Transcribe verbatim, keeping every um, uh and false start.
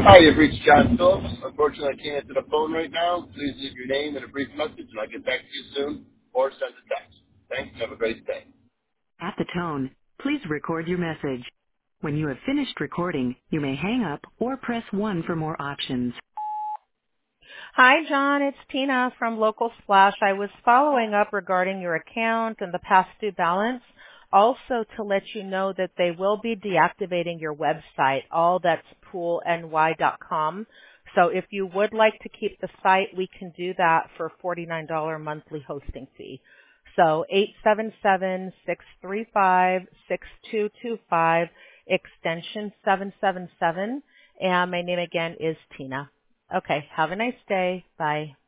Hi, you've reached John Phillips. Unfortunately, I can't answer the phone right now. Please leave your name and a brief message, and I'll get back to you soon, or send a text. Thanks, and have a great day. At the tone, please record your message. When you have finished recording, you may hang up or press one for more options. Hi, John. It's Tina from Local Splash. I was following up regarding your account and the past due balance. Also to let you know that they will be deactivating your website, all that's pool n y dot com. So if you would like to keep the site, we can do that for forty-nine dollars monthly hosting fee. So eight seven seven, six three five, six two two five, extension seven seven seven. And my name again is Tina. Okay, have a nice day. Bye.